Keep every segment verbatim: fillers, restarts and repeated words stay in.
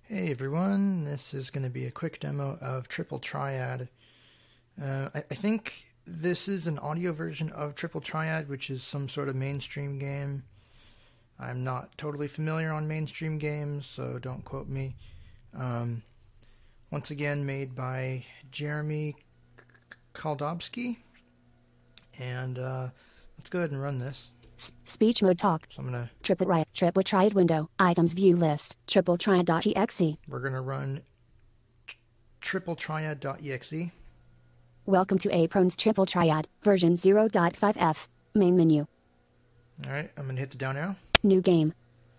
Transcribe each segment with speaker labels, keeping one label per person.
Speaker 1: Hey everyone, this is going to be a quick demo of Triple Triad. Uh, I, I think this is an audio version of Triple Triad, which is some sort of mainstream game. I'm not totally familiar on mainstream games, so don't quote me. Um, once again, made by Jeremy Kaldobsky. And uh, let's go ahead and run this.
Speaker 2: Speech mode talk.
Speaker 1: So I'm gonna
Speaker 2: Triple Riot. Triple Triad window. Items view list. Triple Triad.exe.
Speaker 1: we're gonna run Triple Triad.exe.
Speaker 2: Welcome to Apron's Triple Triad version zero point five F. Main menu.
Speaker 1: All right, I'm gonna hit the down arrow.
Speaker 2: New game.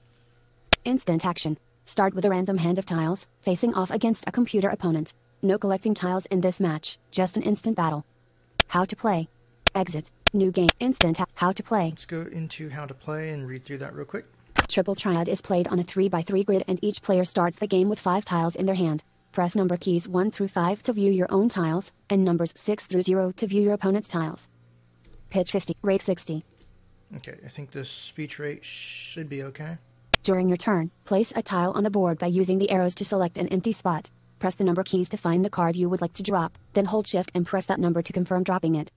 Speaker 2: Instant action. Start with a random hand of tiles, facing off against a computer opponent. No collecting tiles in this match, just an instant battle. How to play. Exit. New game. Instant. How to play.
Speaker 1: Let's go into how to play and read through that real quick.
Speaker 2: Triple Triad is played on a three by three grid and each player starts the game with five tiles in their hand. Press number keys one through five to view your own tiles, and numbers six through zero to view your opponent's tiles. Pitch fifty. Rate sixty.
Speaker 1: Okay, I think the speech rate should be okay.
Speaker 2: During your turn, place a tile on the board by using the arrows to select an empty spot. Press the number keys to find the card you would like to drop, then hold shift and press that number to confirm dropping it.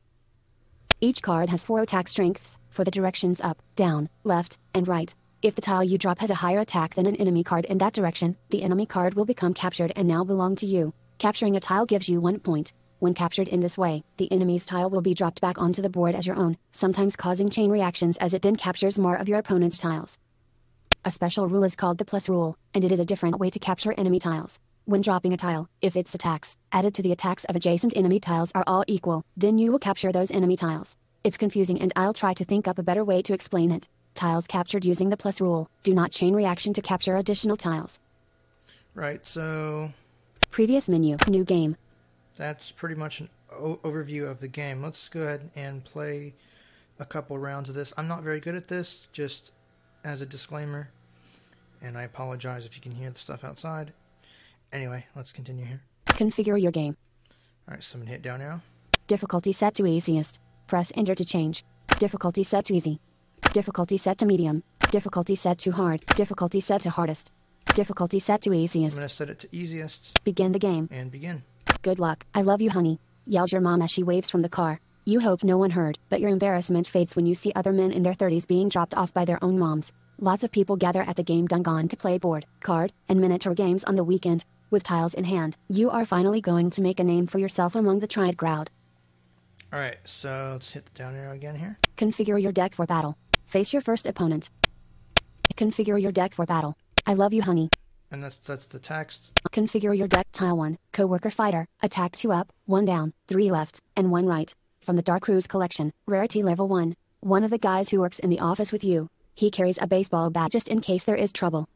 Speaker 2: Each card has four attack strengths, for the directions up, down, left, and right. If the tile you drop has a higher attack than an enemy card in that direction, the enemy card will become captured and now belong to you. Capturing a tile gives you one point. When captured in this way, the enemy's tile will be dropped back onto the board as your own, sometimes causing chain reactions as it then captures more of your opponent's tiles. A special rule is called the plus rule, and it is a different way to capture enemy tiles. When dropping a tile, if its attacks, added to the attacks of adjacent enemy tiles are all equal, then you will capture those enemy tiles. It's confusing and I'll try to think up a better way to explain it. Tiles captured using the plus rule do not chain reaction to capture additional tiles.
Speaker 1: Right, so
Speaker 2: Previous menu, new game.
Speaker 1: that's pretty much an o- overview of the game. Let's go ahead and play a couple rounds of this. I'm not very good at this, just as a disclaimer, and I apologize if you can hear the stuff outside. Anyway, let's continue here.
Speaker 2: Configure your game.
Speaker 1: All right, so I'm going to hit down arrow.
Speaker 2: Difficulty set to easiest. Press enter to change. Difficulty set to easy. Difficulty set to medium. Difficulty set to hard. Difficulty set to hardest. Difficulty set to
Speaker 1: I'm
Speaker 2: easiest.
Speaker 1: going to set it to easiest
Speaker 2: Begin the game.
Speaker 1: and begin.
Speaker 2: Good luck. I love you, honey. Yells your mom as she waves from the car. You hope no one heard, but your embarrassment fades when you see other men in their thirties being dropped off by their own moms. Lots of people gather at the game Gungan to play board, card, and miniature games on the weekend. With tiles in hand, you are finally going to make a name for yourself among the Triad crowd.
Speaker 1: All right, so let's hit the down arrow again here.
Speaker 2: Configure your deck for battle. Face your first opponent. Configure your deck for battle. I love you, honey.
Speaker 1: And that's that's the text.
Speaker 2: Configure your deck. Tile one, Coworker Fighter. Attack two up, one down, three left, and one right. From the Dark Cruise collection, rarity level one. One of the guys who works in the office with you. He carries a baseball bat just in case there is trouble.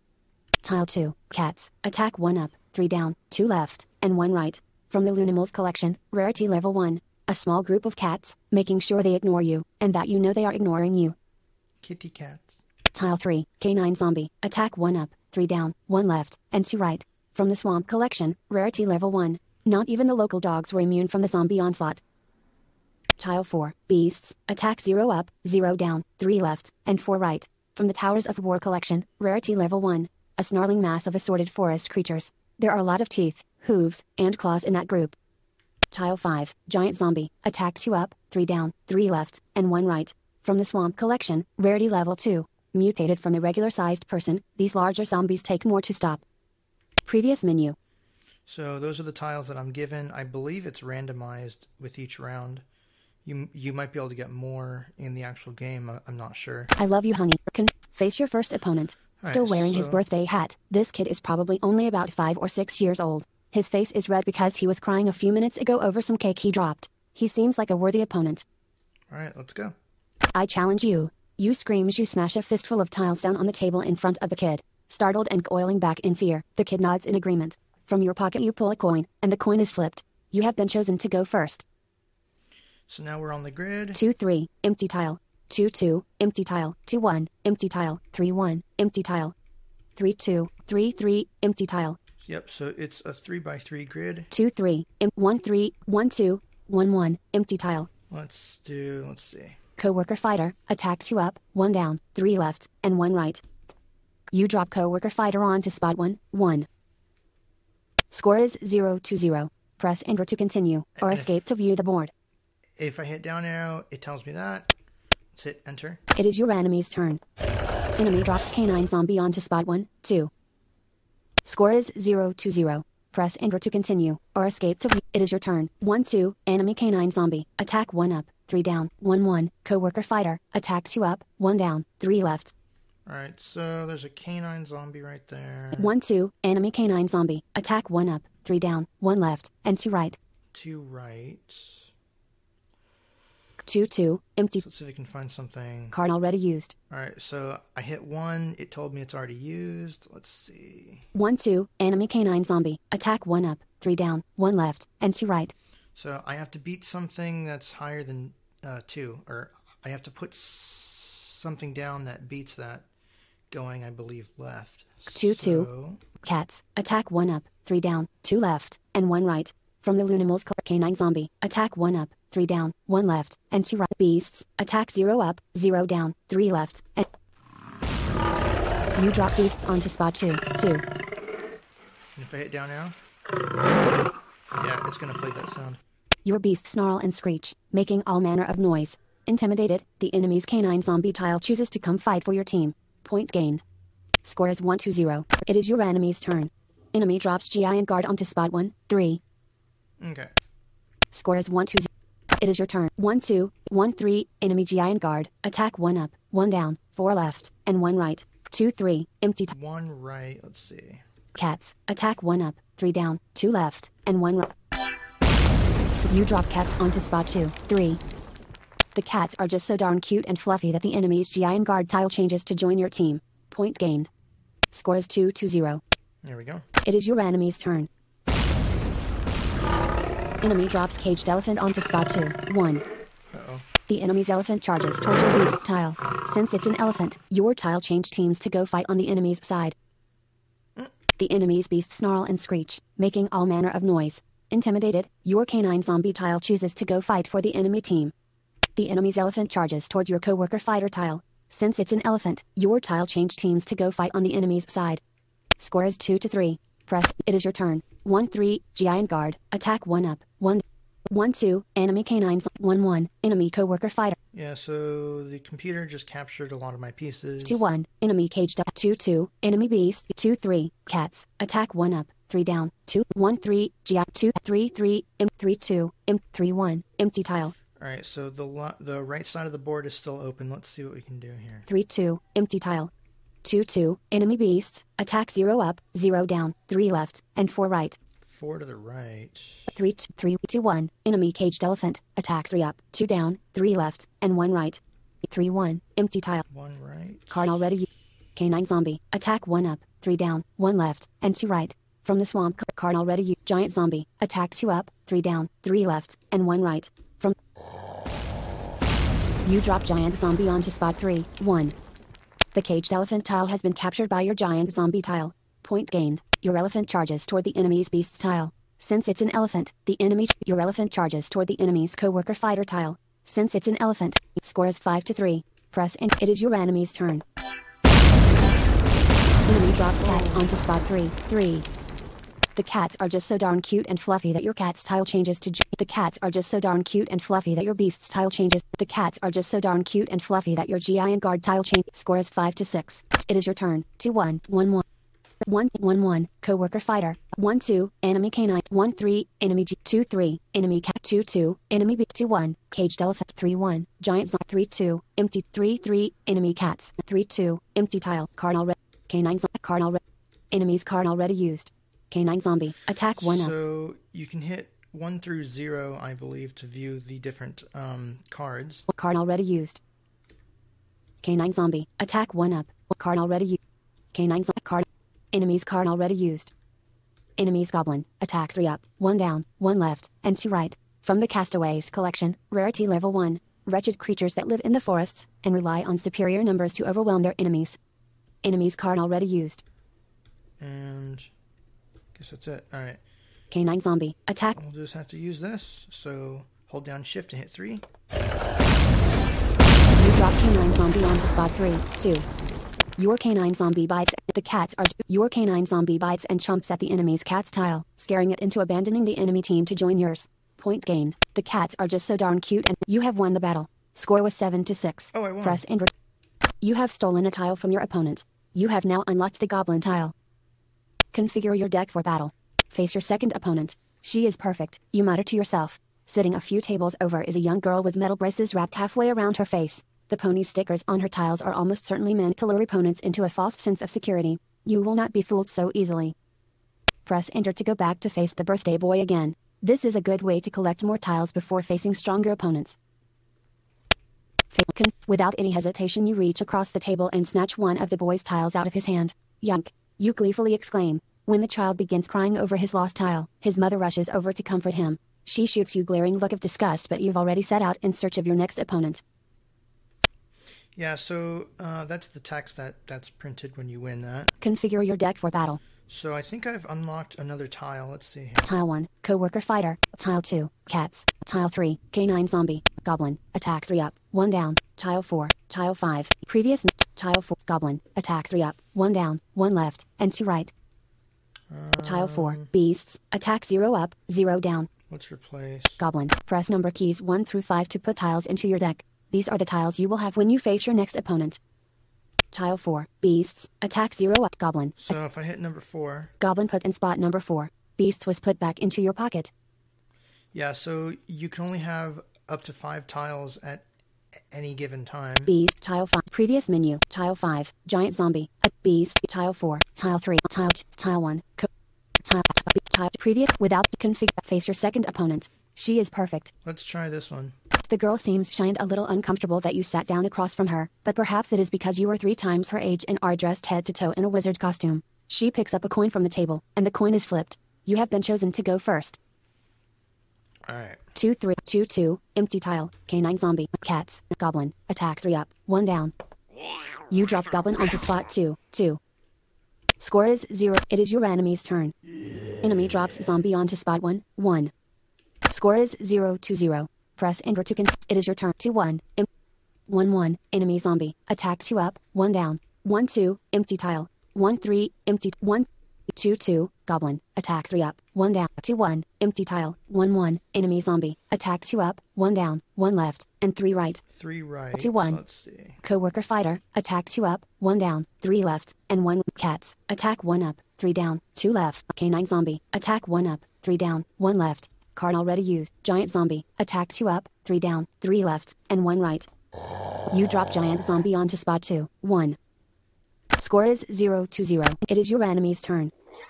Speaker 2: Tile two, Cats. Attack one up, three down, two left, and one right. From the Lunimals collection, rarity level one. A small group of cats, making sure they ignore you, and that you know they are ignoring you.
Speaker 1: Kitty cats.
Speaker 2: Tile three, Canine Zombie. Attack one up, three down, one left, and two right. From the Swamp collection, rarity level one. Not even the local dogs were immune from the zombie onslaught. Tile four, Beasts. Attack zero up, zero down, three left, and four right. From the Towers of War collection, rarity level one. A snarling mass of assorted forest creatures. There are a lot of teeth, hooves, and claws in that group. Tile five, Giant Zombie. Attack two up, three down, three left, and one right. From the Swamp collection, rarity level two. Mutated from a regular-sized person, these larger zombies take more to stop. Previous menu.
Speaker 1: So those are the tiles that I'm given. I believe it's randomized with each round. You you might be able to get more in the actual game. I- I'm not sure.
Speaker 2: I love you, honey. Con- face your first opponent.
Speaker 1: All
Speaker 2: Still
Speaker 1: right,
Speaker 2: wearing his
Speaker 1: so-
Speaker 2: birthday hat. This kid is probably only about five or six years old. His face is red because he was crying a few minutes ago over some cake he dropped. He seems like a worthy opponent.
Speaker 1: All right, let's go.
Speaker 2: I challenge you. You scream as you smash a fistful of tiles down on the table in front of the kid. Startled and coiling back in fear, the kid nods in agreement. From your pocket you pull a coin, and the coin is flipped. You have been chosen to go first.
Speaker 1: So now we're on the grid.
Speaker 2: two three, empty tile. two two, empty tile. two one, empty tile. three one, empty tile. three two, three three, empty tile.
Speaker 1: Yep, so it's a three by three grid.
Speaker 2: two three, em- one three, one two, one one, empty tile.
Speaker 1: Let's do, let's see.
Speaker 2: Coworker Fighter. Attack two up, one down, three left, and one right. You drop Coworker Fighter onto spot one, one. Score is zero to zero. Press enter to continue, or
Speaker 1: And
Speaker 2: escape
Speaker 1: if,
Speaker 2: to view the board.
Speaker 1: if I hit down arrow, it tells me that. Let's hit enter.
Speaker 2: It is your enemy's turn. Enemy drops canine zombie onto spot one, two. Score is zero to zero. Press enter to continue, or escape to view. It is your turn. one, two, enemy canine zombie. Attack one up, three down, one, one. Coworker fighter. Attack two up, one down, three left.
Speaker 1: Alright, so there's a canine zombie right there.
Speaker 2: one, two, enemy canine zombie. Attack one up, three down, one left, and two right.
Speaker 1: Two right.
Speaker 2: two, two, empty.
Speaker 1: So let's see if I can find something.
Speaker 2: Card already used.
Speaker 1: Alright, so I hit one. It told me it's already used. Let's see.
Speaker 2: one, two, enemy canine zombie. Attack one up, three down, one left, and two right.
Speaker 1: So I have to beat something that's higher than uh, two. Or I have to put s- something down that beats that. Going, I believe, left.
Speaker 2: two,
Speaker 1: so...
Speaker 2: two. Cats. Attack one up, three down, two left, and one right. From the Lunimals canine zombie. Attack one up, three down, one left, and two right. Beasts. Attack zero up, zero down, three left, and you drop beasts onto spot two, two.
Speaker 1: And if I hit down now, yeah, it's gonna play that sound.
Speaker 2: Your beasts snarl and screech, making all manner of noise. Intimidated, the enemy's canine zombie tile chooses to come fight for your team. Point gained. Score is one to zero. It is your enemy's turn. Enemy drops giant guard onto spot one, three.
Speaker 1: Okay.
Speaker 2: Score is one to zero. It is your turn. one, two, one, three, enemy giant guard. Attack one up, one down, four left, and one right. two, three, empty. T-
Speaker 1: one right, let's see.
Speaker 2: Cats. Attack one up, three down, two left, and one right. You drop cats onto spot two, three. The cats are just so darn cute and fluffy that the enemy's giant guard tile changes to join your team. Point gained. Score is two to zero.
Speaker 1: There we go.
Speaker 2: It is your enemy's turn. Enemy drops caged elephant onto spot two, one.
Speaker 1: Uh-oh.
Speaker 2: The enemy's elephant charges towards your beast's tile. Since it's an elephant, your tile changed teams to go fight on the enemy's side.
Speaker 1: Mm.
Speaker 2: The enemy's beasts snarl and screech, making all manner of noise. Intimidated, your canine zombie tile chooses to go fight for the enemy team. The enemy's elephant charges toward your coworker fighter tile. Since it's an elephant, your tile changed teams to go fight on the enemy's side. Score is two to three. Press. It is your turn. one, three, giant guard. Attack one up, one. one, two, enemy canines. one, one, enemy coworker fighter.
Speaker 1: Yeah, so the computer just captured a lot of my pieces.
Speaker 2: two, one, enemy caged up. two, two, enemy beast. two, three, cats. Attack one up, three down. two, one, three, giant. two, three, three, imp. three, two, imp. three, one, empty tile.
Speaker 1: Alright, so the lo- the right side of the board is still open. Let's see what we can do here.
Speaker 2: three, two, empty tile. two, two, enemy beasts. Attack zero up, zero down, three left, and four right.
Speaker 1: Four to the right.
Speaker 2: three, two, three, two, one, enemy caged elephant. Attack three up, two down, three left, and one right. three, one, empty tile.
Speaker 1: One right.
Speaker 2: Card already. Canine zombie. Attack one up, three down, one left, and two right. From the swamp. Card already. Giant zombie. Attack two up, three down, three left, and one right. From you drop giant zombie onto spot three, one. The caged elephant tile has been captured by your giant zombie tile. Point gained. Your elephant charges toward the enemy's beast's tile. Since it's an elephant, the enemy. Ch- your elephant charges toward the enemy's coworker fighter tile. Since it's an elephant, score is five to three. Press and it is your enemy's turn. Enemy drops cats onto spot three, three. The cats are just so darn cute and fluffy that your cat's tile changes to. Gi- the cats are just so darn cute and fluffy that your beast's tile changes. The cats are just so darn cute and fluffy that your giant guard tile change. Score is five to six. It is your turn. two, one, one, one. one, one, one, coworker fighter. one, two, enemy canine. one, three, enemy G. two, three, enemy cat. two, two, enemy B. two, one, caged elephant. three, one, giant zombie. three, two, empty. three, three, enemy cats. three, two, empty tile. Card already. Canine zombie. Card already. Enemy's card already used. Canine zombie. Attack one up.
Speaker 1: So you can hit one through zero, I believe, to view the different um, cards.
Speaker 2: Card already used. Canine zombie. Attack one up. Card already used. Canine zombie. Card. Enemy's card already used. Enemy's goblin. Attack three up, one down, one left, and two right. From the Castaways collection, rarity level one. Wretched creatures that live in the forests and rely on superior numbers to overwhelm their enemies. Enemy's card already used.
Speaker 1: And guess that's it. Alright.
Speaker 2: Canine zombie. Attack.
Speaker 1: We'll just have to use this. So hold down shift to hit three.
Speaker 2: You drop canine zombie onto spot three, two. Your canine zombie bites. The cats are your canine zombie bites and chomps at the enemy's cat's tile, scaring it into abandoning the enemy team to join yours. Point gained. The cats are just so darn cute and you have won the battle. Score was seven to six.
Speaker 1: Oh, I won.
Speaker 2: Press enter. You have stolen a tile from your opponent. You have now unlocked the goblin tile. Configure your deck for battle. Face your second opponent. She is perfect, you mutter to yourself. Sitting a few tables over is a young girl with metal braces wrapped halfway around her face. The pony stickers on her tiles are almost certainly meant to lure opponents into a false sense of security. You will not be fooled so easily. Press enter to go back to face the birthday boy again. This is a good way to collect more tiles before facing stronger opponents. Without any hesitation you reach across the table and snatch one of the boy's tiles out of his hand. Yunk! You gleefully exclaim. When the child begins crying over his lost tile, his mother rushes over to comfort him. She shoots you a glaring look of disgust, but you've already set out in search of your next opponent.
Speaker 1: Yeah, so uh, that's the text that, that's printed when you win that.
Speaker 2: Configure your deck for battle.
Speaker 1: So I think I've unlocked another tile. Let's see here.
Speaker 2: Tile one, Coworker Fighter. Tile two, Cats. Tile three, Canine Zombie. Goblin. Attack three up, one down. Tile four, Tile five. Previous. Tile four, Goblin. Attack three up, one down, one left, and two right.
Speaker 1: Um,
Speaker 2: Tile four, Beasts. Attack zero up, zero down.
Speaker 1: Let's replace.
Speaker 2: Goblin. Press number keys one through five to put tiles into your deck. These are the tiles you will have when you face your next opponent. Tile four, Beasts. Attack zero up, Goblin.
Speaker 1: So if I hit number four.
Speaker 2: Goblin put in spot number four. Beasts was put back into your pocket.
Speaker 1: Yeah, so you can only have up to five tiles at any given time.
Speaker 2: Beast. Tile five. Previous menu. Tile five. Giant zombie. A beast. Tile four. Tile three. Tile two. Tile one. Co- tile. Tile. Previous. Without config. Face your second opponent. She is perfect.
Speaker 1: Let's try this one.
Speaker 2: The girl seems shined a little uncomfortable that you sat down across from her, but perhaps it is because you are three times her age and are dressed head to toe in a wizard costume. She picks up a coin from the table, and the coin is flipped. You have been chosen to go first.
Speaker 1: Alright.
Speaker 2: Two, three, two, two, empty tile, canine zombie, cats, goblin, attack three up, one down. You drop goblin onto spot two, two. Score is zero. It is your enemy's turn. Enemy drops zombie onto spot one, one. Score is zero to zero. Press enter to continue. It is your turn. two, one, em- one, one, enemy zombie, attack two up, one down, one, two, empty tile, one, three, empty, one, two, two, goblin, attack three up, one down, two, one, empty tile, one, one, enemy zombie, attack two up, one down, one left, and three right.
Speaker 1: Three right.
Speaker 2: Two, one.
Speaker 1: Let's see.
Speaker 2: Coworker fighter, attack two up, one down, three left, and one cats, attack one up, three down, two left, canine zombie, attack one up, three down, one left. Card already used. Giant zombie. Attack two up, three down, three left, and one right. You drop giant zombie onto spot two, one. Score is zero to zero. It is your enemy's turn.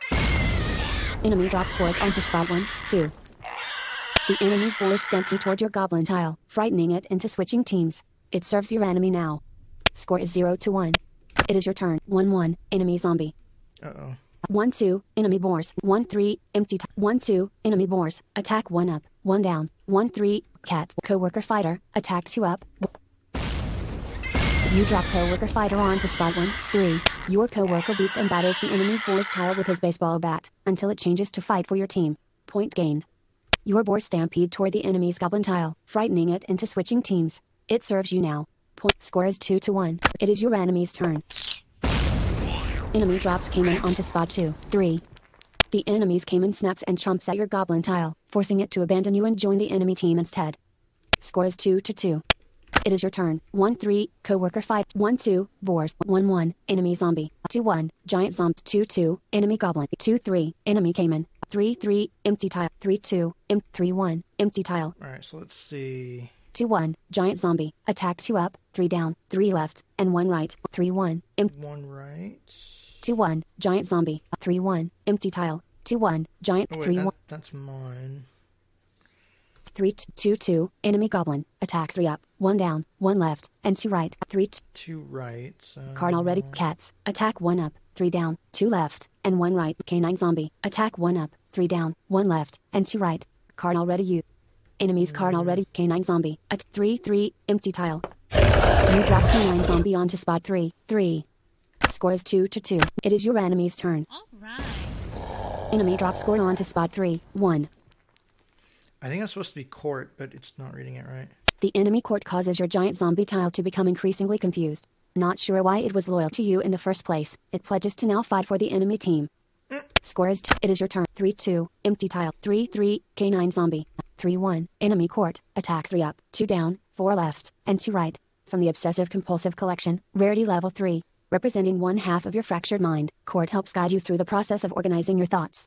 Speaker 2: Enemy drops boars onto spot one, two. The enemy's boars stampede toward your goblin tile, frightening it into switching teams. It serves your enemy now. Score is zero to one. It is your turn. one, one, enemy zombie.
Speaker 1: Uh-oh.
Speaker 2: one, two, enemy boars. one, three, empty. T- one, two, enemy boars. Attack one up, one down. one, three, cats. Coworker fighter. Attack two up. You drop coworker fighter onto spot one, three. Your coworker beats and batters the enemy's boar's tile with his baseball bat until it changes to fight for your team. Point gained. Your boars stampede toward the enemy's goblin tile, frightening it into switching teams. It serves you now. Point score is two to one. It is your enemy's turn. Enemy drops Cayman onto spot two, three. The enemy's Cayman snaps and chomps at your goblin tile, forcing it to abandon you and join the enemy team instead. Score is two to two. It is your turn. one, three, coworker fight. one, two, boars. one, one, enemy zombie. two, one, giant zombie. two, two, enemy goblin. two, three, enemy Cayman. three, three, empty tile. three, two, em- three, one, empty tile.
Speaker 1: Alright, so let's see.
Speaker 2: two, one, giant zombie. Attack two up, three down, three left, and one right. three, one, empty.
Speaker 1: One right.
Speaker 2: two, one, giant zombie. three, one, empty tile. two, one, giant.
Speaker 1: Oh, wait,
Speaker 2: three,
Speaker 1: that,
Speaker 2: one.
Speaker 1: that's mine.
Speaker 2: three, two, two, enemy goblin. Attack three up, one down, one left, and two right. three, two.
Speaker 1: Two right. So...
Speaker 2: Card already. Cats. Attack one up, three down, two left, and one right. Canine zombie. Attack one up, three down, one left, and two right. Card already used. Enemy's card already. Canine zombie. At three, three, empty tile. You drop canine zombie onto spot three, three. Score is two to two. It is your enemy's turn.
Speaker 3: All right.
Speaker 2: Enemy drop score onto spot three, one.
Speaker 1: I think that's supposed to be court, but it's not reading it right.
Speaker 2: The enemy court causes your giant zombie tile to become increasingly confused. Not sure why it was loyal to you in the first place. It pledges to now fight for the enemy team. Score is two. It is your turn. three two. Empty tile. three three. K nine zombie. three one. Enemy court. Attack three up, two down, four left, and two right. From the Obsessive Compulsive Collection, Rarity Level three. Representing one half of your fractured mind, court helps guide you through the process of organizing your thoughts.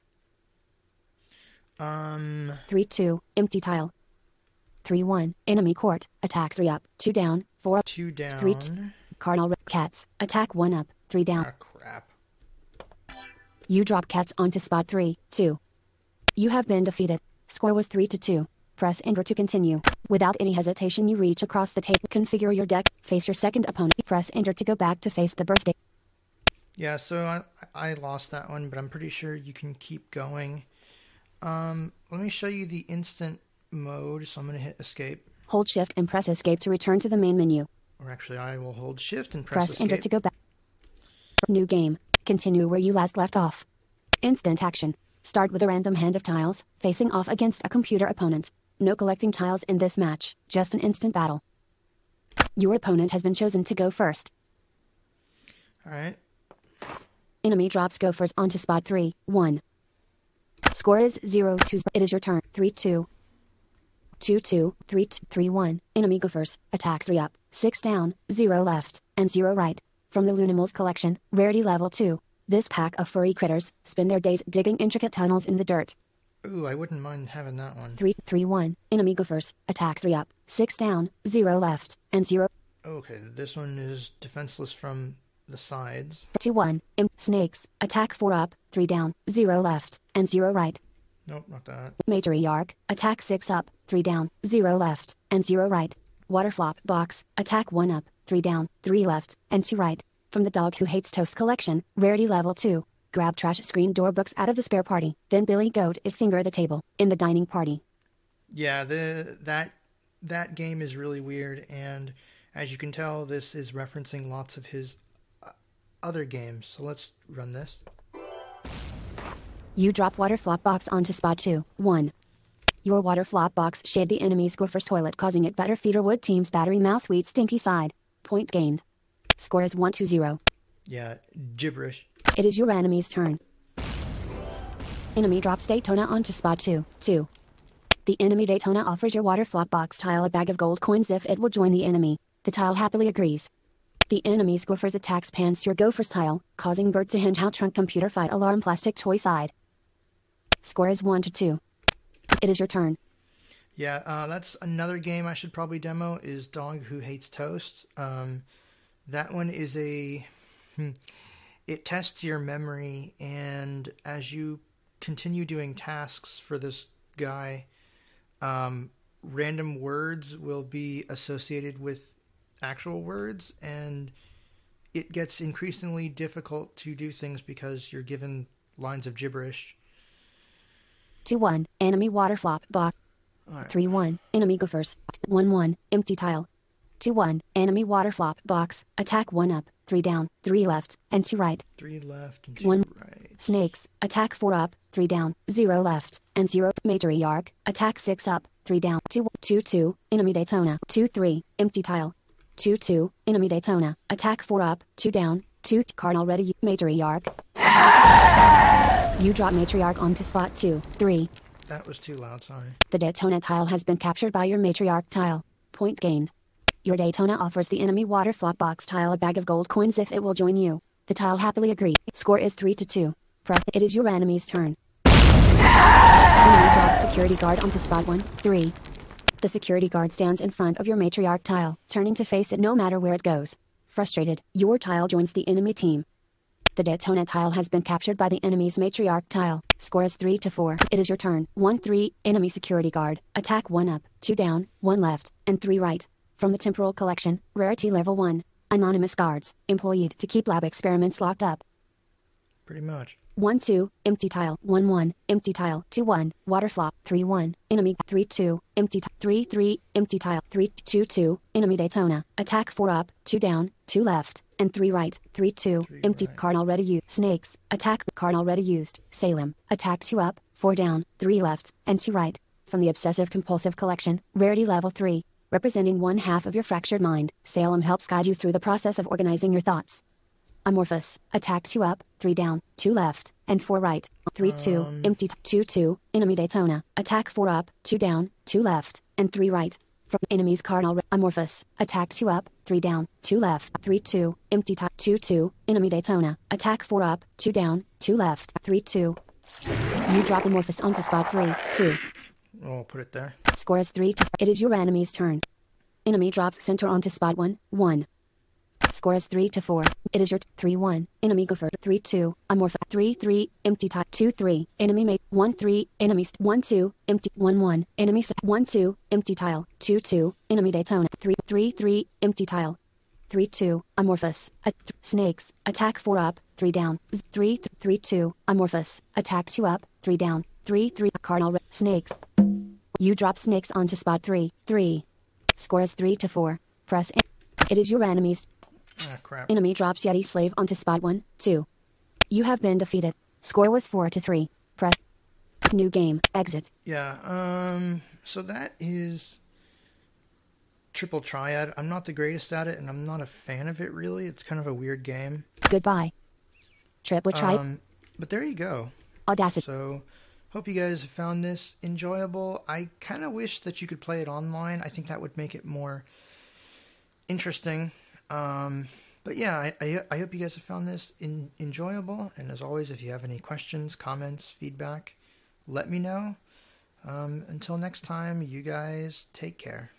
Speaker 1: Um.
Speaker 2: three two. Empty tile. three one. Enemy court. Attack three up, two down, four up,
Speaker 1: Two down.
Speaker 2: three t- Cardinal cats. Attack one up, three down.
Speaker 1: Ah, crap.
Speaker 2: You drop cats onto spot three, two. You have been defeated. Score was three to two. Press enter to continue. Without any hesitation, you reach across the table. Configure your deck. Face your second opponent. Press enter to go back to face the birthday.
Speaker 1: Yeah, so I, I lost that one, but I'm pretty sure you can keep going. Um, let me show you the instant mode, so I'm going to hit escape.
Speaker 2: Hold shift and press escape to return to the main menu.
Speaker 1: Or actually, I will hold shift and press,
Speaker 2: Press
Speaker 1: escape.
Speaker 2: enter to go back. New game. Continue where you last left off. Instant action. Start with a random hand of tiles, facing off against a computer opponent. No collecting tiles in this match, just an instant battle. Your opponent has been chosen to go first.
Speaker 1: Alright.
Speaker 2: Enemy drops gophers onto spot three, one. Score is zero two. It is your turn. three two. two two. three two. three one. Enemy gophers. Attack three up, six down, zero left, and zero right. From the Lunimals collection, Rarity Level two. This pack of furry critters spend their days digging intricate tunnels in the dirt.
Speaker 1: Ooh, I wouldn't mind having that one.
Speaker 2: three three one. Enemy gophers. Attack three up, six down, zero left, and zero.
Speaker 1: Okay, this one is defenseless from the sides.
Speaker 2: two one. Imp snakes. Attack four up, three down, zero left, and zero right.
Speaker 1: Nope, not that.
Speaker 2: Matriarch. Attack six up, three down, zero left, and zero right. Waterflop box. Attack one up, three down, three left, and two right. From the Dog Who Hates Toast collection, Rarity Level two. Grab trash screen door books out of the spare party. Then Billy Goat it finger the table in the dining party.
Speaker 1: Yeah, the that that game is really weird, and as you can tell, this is referencing lots of his uh, other games. So let's run this.
Speaker 2: You drop water flop box onto spot two, one. Your water flop box shade the enemy's gopher's toilet, causing it better feeder wood team's battery mouse wheat stinky side. Point gained. Score is one to zero.
Speaker 1: Yeah, gibberish.
Speaker 2: It is your enemy's turn. Enemy drops Daytona onto spot two, two. The enemy Daytona offers your water flop box tile a bag of gold coins if it will join the enemy. The tile happily agrees. The enemy's gophers attacks pants your gopher's tile, causing Bird to hinge out trunk computer fight alarm plastic toy side. Score is one to two. It is your turn.
Speaker 1: Yeah, uh, that's another game I should probably demo, is Dog Who Hates Toast. Um, that one is a... Hmm, it tests your memory, and as you continue doing tasks for this guy, um, random words will be associated with actual words, and it gets increasingly difficult to do things because you're given lines of gibberish.
Speaker 2: two one. Enemy water flop box.
Speaker 1: Right.
Speaker 2: three one. Enemy gophers. one one. Empty tile. two one. Enemy water flop box. Attack one up, three down, three left, and two right.
Speaker 1: Three left and two
Speaker 2: One.
Speaker 1: right.
Speaker 2: Snakes. Attack four up, three down, zero left, and zero. Matriarch. Attack six up, three down, two two two. Enemy Daytona. two three. Empty tile. two two. Enemy Daytona. Attack four up, two down, two. Card already. Matriarch. You drop Matriarch onto spot two, three.
Speaker 1: That was too loud, sorry.
Speaker 2: The Daytona tile has been captured by your Matriarch tile. Point gained. Your Daytona offers the enemy water flop box tile a bag of gold coins if it will join you. The tile happily agrees. Score is three to two. Prep. It is your enemy's turn. Enemy drops security guard onto spot one, three. The security guard stands in front of your Matriarch tile, turning to face it no matter where it goes. Frustrated, your tile joins the enemy team. The Daytona tile has been captured by the enemy's Matriarch tile. Score is three to four. It is your turn. one three. Enemy security guard. Attack one up, two down, one left, and three right. From the Temporal Collection, Rarity Level one. Anonymous guards, employed to keep lab experiments locked up.
Speaker 1: Pretty much.
Speaker 2: one two. Empty tile. one one. Empty tile. two one. Water flop. three one. Enemy. three two. Empty tile. three three. Empty tile. three two two. Enemy Daytona. Attack four up, two down, two left, and three right. three two.
Speaker 1: Three
Speaker 2: Empty
Speaker 1: right.
Speaker 2: card already used. Snakes. Attack card already used. Salem. Attack two up, four down, three left, and two right. From the Obsessive Compulsive Collection, Rarity Level three. Representing one half of your fractured mind, Salem helps guide you through the process of organizing your thoughts. Amorphous. Attack two up, three down, two left, and four right. three two.
Speaker 1: Um.
Speaker 2: Empty. two two. Enemy Daytona. Attack four up, two down, two left, and three right. From enemies cardinal. Amorphous. Attack two up, three down, two left. three two. Empty. two two. Enemy Daytona. Attack four up, two down, two left. three two. You drop Amorphous onto spot three, two.
Speaker 1: We'll put it there.
Speaker 2: Score is three to four. It is your enemy's turn. Enemy drops center onto spot one, one. Score is three to four. It is your t- three one. Enemy Gopher three two. Amorph three three. Empty tie two three. Enemy mate one three. Enemies one two. Empty one one. Enemy s- one two. Empty tile two two. Enemy Daytona three three three. Empty tile three two. Amorphous. A- th- snakes. Attack four up, three down. Z- three th- three two. Amorphous. Attack two up, three down. three three. Cardinal re- snakes. You drop snakes onto spot three, three. Score is three to four. Press in. It is your enemy's.
Speaker 1: Ah, crap.
Speaker 2: Enemy drops Yeti Slave onto spot one, two. You have been defeated. Score was four to three. Press. New game. Exit.
Speaker 1: Yeah, um, so that is Triple Triad. I'm not the greatest at it, and I'm not a fan of it, really. It's kind of a weird game.
Speaker 2: Goodbye. Triple Triad.
Speaker 1: Um, but there you go.
Speaker 2: Audacity.
Speaker 1: So, hope you guys have found this enjoyable. I kind of wish that you could play it online. I think that would make it more interesting. Um, but yeah, I, I, I hope you guys have found this in, enjoyable. And as always, if you have any questions, comments, feedback, let me know. Um, until next time, you guys take care.